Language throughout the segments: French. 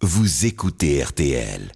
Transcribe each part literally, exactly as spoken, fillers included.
vous écoutez R T L.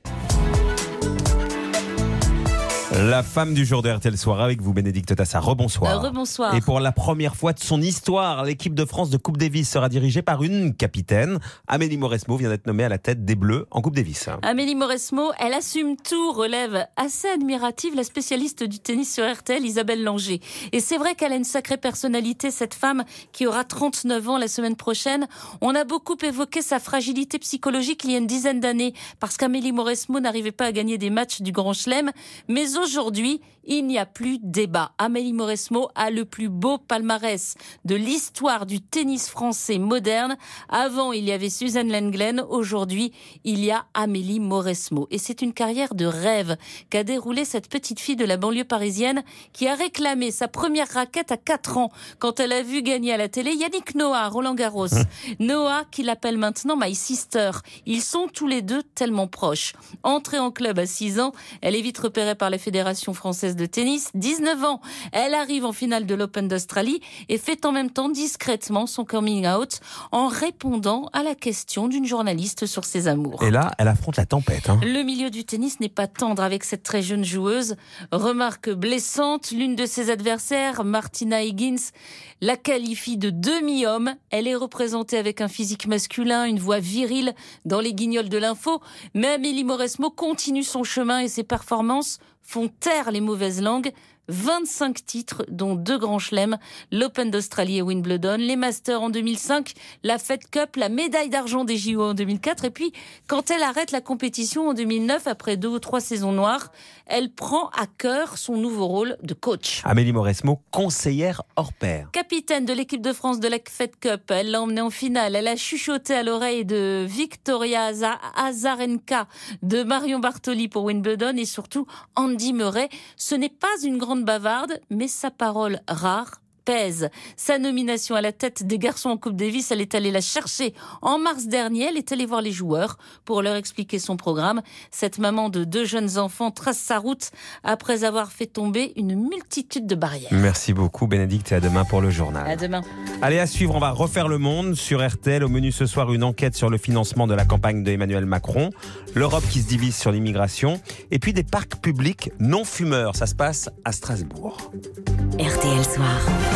La femme du jour de R T L Soir avec vous, Bénédicte Tassard. Rebonsoir. Euh, rebonsoir. Et pour la première fois de son histoire, l'équipe de France de Coupe Davis sera dirigée par une capitaine. Amélie Mauresmo vient d'être nommée à la tête des Bleus en Coupe Davis. Amélie Mauresmo, elle assume tout, relève assez admirative la spécialiste du tennis sur R T L, Isabelle Langer. Et c'est vrai qu'elle a une sacrée personnalité, cette femme qui aura trente-neuf ans la semaine prochaine. On a beaucoup évoqué sa fragilité psychologique il y a une dizaine d'années, parce qu'Amélie Mauresmo n'arrivait pas à gagner des matchs du Grand Chelem. Mais aujourd'hui, il n'y a plus débat. Amélie Mauresmo a le plus beau palmarès de l'histoire du tennis français moderne. Avant, il y avait Suzanne Lenglen. Aujourd'hui, il y a Amélie Mauresmo. Et c'est une carrière de rêve qu'a déroulée cette petite fille de la banlieue parisienne qui a réclamé sa première raquette à quatre ans quand elle a vu gagner à la télé Yannick Noah, Roland Garros. Noah, qui l'appelle maintenant My Sister. Ils sont tous les deux tellement proches. Entrée en club à six ans, elle est vite repérée par la Fédération française de tennis. dix-neuf ans, elle arrive en finale de l'Open d'Australie et fait en même temps discrètement son coming out en répondant à la question d'une journaliste sur ses amours. Et là, elle affronte la tempête. Hein. Le milieu du tennis n'est pas tendre avec cette très jeune joueuse. Remarque blessante, l'une de ses adversaires, Martina Hingis, la qualifie de demi-homme. Elle est représentée avec un physique masculin, une voix virile dans les guignols de l'info. Mais Amélie Mauresmo continue son chemin et ses performances font taire les mauvaises langues. vingt-cinq titres, dont deux grands chelems, l'Open d'Australie et Wimbledon, les Masters en deux mille cinq, la Fed Cup, la médaille d'argent des J O en deux mille quatre. Et puis, quand elle arrête la compétition en deux mille neuf, après deux ou trois saisons noires, elle prend à cœur son nouveau rôle de coach. Amélie Mauresmo, conseillère hors pair. Capitaine de l'équipe de France de la Fed Cup, elle l'a emmenée en finale. Elle a chuchoté à l'oreille de Victoria Azarenka, de Marion Bartoli pour Wimbledon et surtout Andy Murray. Ce n'est pas une grande bavarde, mais sa parole rare pèse. Sa nomination à la tête des garçons en Coupe Davis, elle est allée la chercher en mars dernier. Elle est allée voir les joueurs pour leur expliquer son programme. Cette maman de deux jeunes enfants trace sa route après avoir fait tomber une multitude de barrières. Merci beaucoup Bénédicte et à demain pour le journal. À demain. Allez, à suivre, on va refaire le monde sur R T L. Au menu ce soir, une enquête sur le financement de la campagne d'Emmanuel Macron, l'Europe qui se divise sur l'immigration et puis des parcs publics non fumeurs. Ça se passe à Strasbourg. R T L Soir.